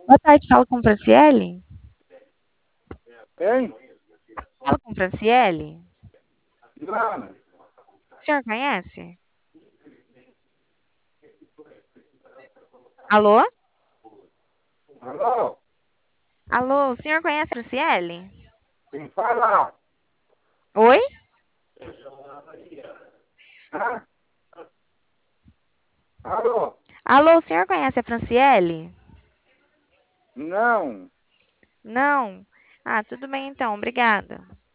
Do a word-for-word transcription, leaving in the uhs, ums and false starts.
Boa tarde, fala com Franciele? Hein? Fala com Franciele? Ilana, O senhor conhece? Alô? alô? Alô, o senhor conhece a Franciele? Quem fala? Oi? Hã? Alô? Alô, o senhor conhece a Franciele? Não. Não? Ah, tudo bem então, obrigada.